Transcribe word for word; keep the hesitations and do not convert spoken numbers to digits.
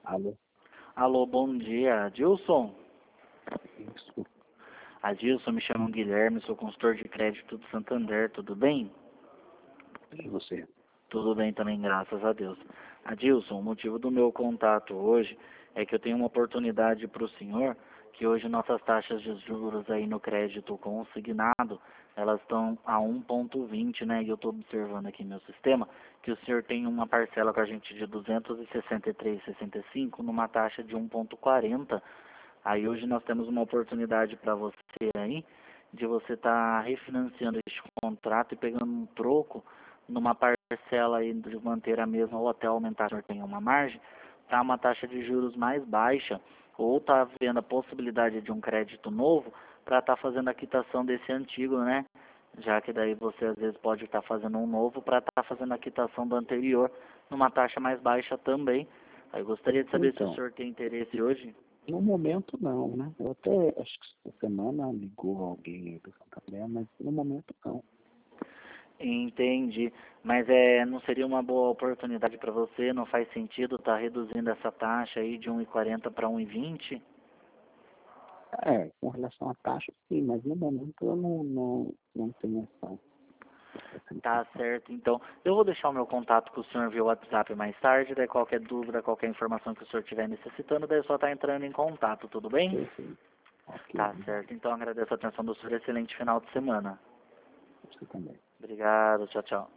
Alô? Alô, bom dia, Adilson. Isso. Adilson, me chamo Guilherme, sou consultor de crédito do Santander, tudo bem? E você? Tudo bem também, graças a Deus. Adilson, o motivo do meu contato hoje é que eu tenho uma oportunidade para o senhor, que hoje nossas taxas de juros aí no crédito consignado, elas estão a um ponto vinte, né? E eu estou observando aqui meu sistema, que o senhor tem uma parcela com a gente de duzentos e sessenta e três vírgula sessenta e cinco numa taxa de um ponto quarenta. Aí hoje nós temos uma oportunidade para você aí, de você estar refinanciando este contrato e pegando um troco numa parcela aí de manter a mesma ou até aumentar, o senhor tem uma margem, tá uma taxa de juros mais baixa, ou tá vendo a possibilidade de um crédito novo para estar fazendo a quitação desse antigo, né? Já que daí você às vezes pode estar fazendo um novo para estar fazendo a quitação do anterior numa taxa mais baixa também. Aí eu gostaria de saber se o Então, senhor tem interesse hoje. no momento não, né? Eu até acho que essa semana ligou alguém aí do Santander, mas no momento não. Entendi, mas é, não seria uma boa oportunidade para você? Não faz sentido estar reduzindo essa taxa aí de um e quarenta para um e vinte? É, com relação à taxa, sim, mas no momento eu não, não, não tenho essa, essa Tá intenção. certo, então eu vou deixar o meu contato com o senhor via WhatsApp mais tarde, daí qualquer dúvida, qualquer informação que o senhor estiver necessitando, daí é só estar entrando em contato, tudo bem? Perfeito. Ok, Tá obrigado. certo, então agradeço a atenção do senhor, excelente final de semana. Você também. Obrigado, tchau, tchau.